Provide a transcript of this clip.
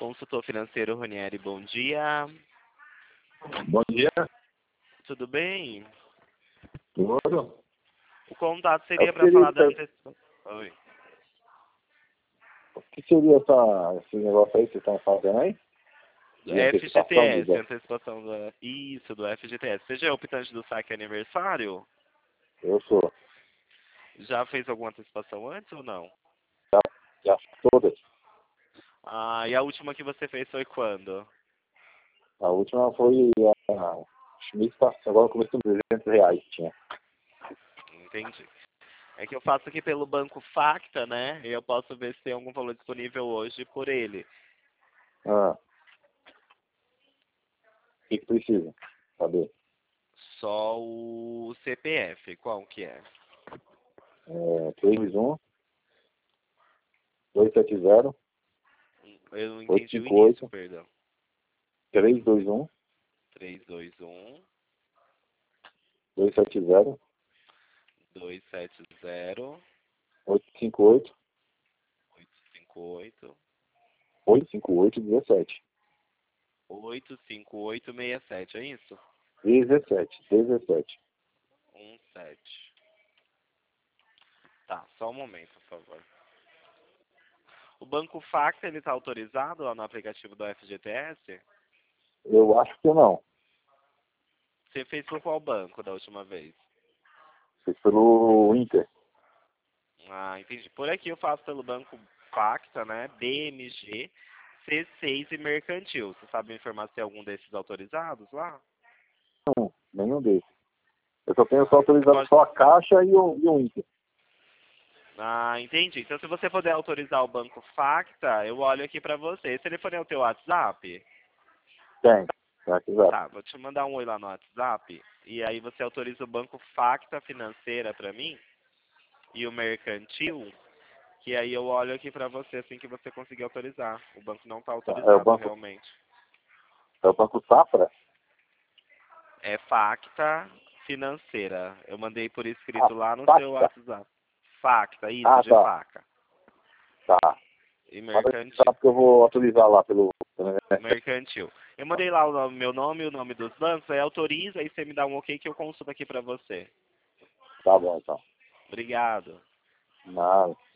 Consultor financeiro Ronieri, bom dia. Bom dia. Tudo bem? Tudo? O contato É seria o que para seria falar da isso aí? antecipação. Oi. O que seria esse negócio aí que vocês estão fazendo aí? De antecipação FGTS, antecipação do FGTS. Você já é optante do saque aniversário? Eu sou. Já fez alguma antecipação antes ou não? Já todas. Ah, e a última que você fez foi quando? A última foi a Schmidt, agora começou com R$200 tinha. Entendi. É que eu faço aqui pelo banco Facta, né? E eu posso ver se tem algum valor disponível hoje por ele. Ah. O que precisa saber? Só o CPF, qual que é? 321 270 Eu não entendi o início, 858 perdão. 321 321 270 270 858 858 858 85867, é isso? 17. 17. 17. Tá, só um momento, por favor. O Banco Facta, ele tá autorizado lá no aplicativo do FGTS? Eu acho que não. Você fez por qual banco da última vez? Foi pelo Inter. Ah, entendi. Por aqui eu faço pelo Banco Facta, né? BMG, C6 e Mercantil. Você sabe me informar se tem algum desses autorizados lá? Não, nenhum deles. Eu só tenho só Você autorizado pode... só a Caixa e o Inter. Ah, entendi. Então, se você puder autorizar o Banco Facta, eu olho aqui pra você. Esse telefone é o teu WhatsApp? Tem. Tá, exato. Tá, vou te mandar um oi lá no WhatsApp. E aí você autoriza o Banco Facta Financeira pra mim e o Mercantil, que aí eu olho aqui pra você assim que você conseguir autorizar. O banco não tá Tá, autorizado realmente. é o Banco Safra? É Facta Financeira. Eu mandei por Ah, escrito lá no seu Facta. WhatsApp. Facta, isso, Ah, de tá. faca. Tá. E Manda Mercantil. que eu vou autorizar lá pelo... Mercantil. Eu mandei lá meu nome e o nome dos bancos, aí autoriza, aí você me dá um ok que eu consulto aqui pra você. Tá bom, então. Obrigado. Nada.